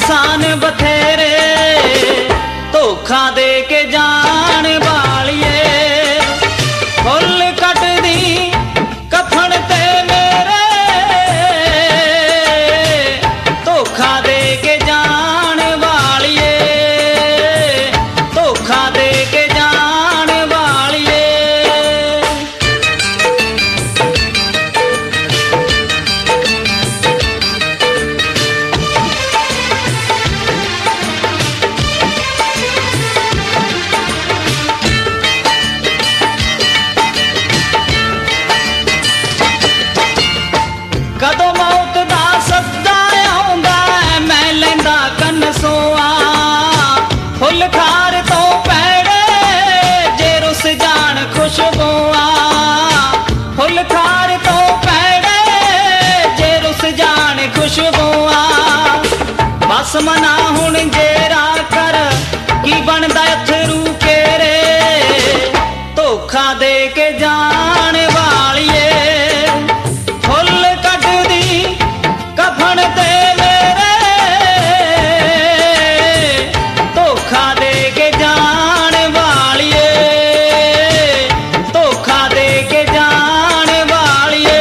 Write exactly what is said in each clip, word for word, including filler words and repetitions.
इंसान बथेरे धोखा दे के जान वालिए फुल कट दी कफन ते मेरे धोखा दे के जान वालिए धोखा दे के जान वालिए। कदों मौत दा सद्दा आउंदा मैं लैंदा कनसोआ फुल खार तो पैड़े जे रुस जान खुशबुआ फुल खार तो पैड़े जे रुस जान खुशबुआ बस मना हुण जेरा कर की बनदा अथरू केरे धोखा दे के जान वालिए कफन ते मेरे धोखा दे के जान वालिए धोखा दे के जान वालिए।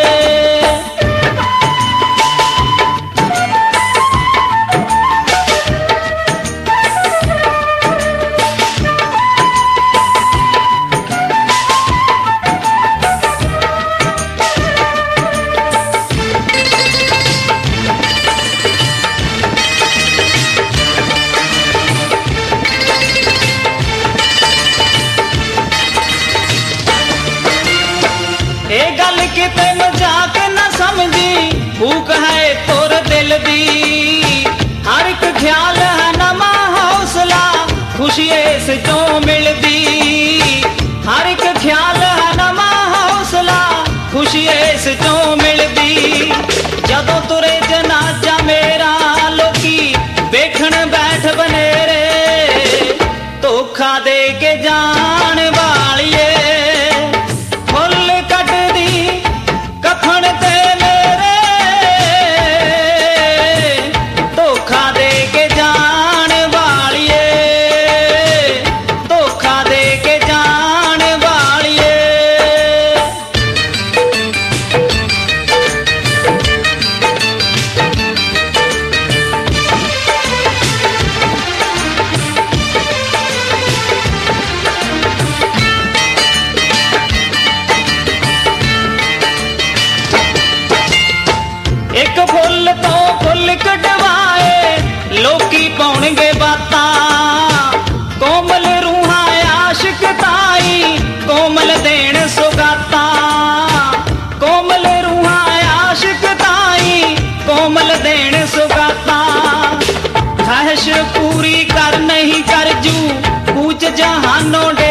ए गल किते मजाक न समझी भूख है तोर दिल दी हर एक ख्याल है नमा हौसला खुशी इस जो मिलदी हर एक ख्याल है नमा हौसला खुशी इस जो मिलदी जदों तुरे जनाजा मेरा लोकी वेखण बैठ बनेरे धोखा दे के जान वालिए कफन ते मेरे धोखा दे के जान वालिए धोखा दे के जान वालिए। एक फुल तो फुल कटवाए लोकी पाउणगे बातां कोमल रूहां आशिक ताई कोमल देण सुगातां कोमल रूहां आशिक ताई कोमल देण सुगातां ख्वाहिश पूरी कर नहीं कर जू कूच जहानों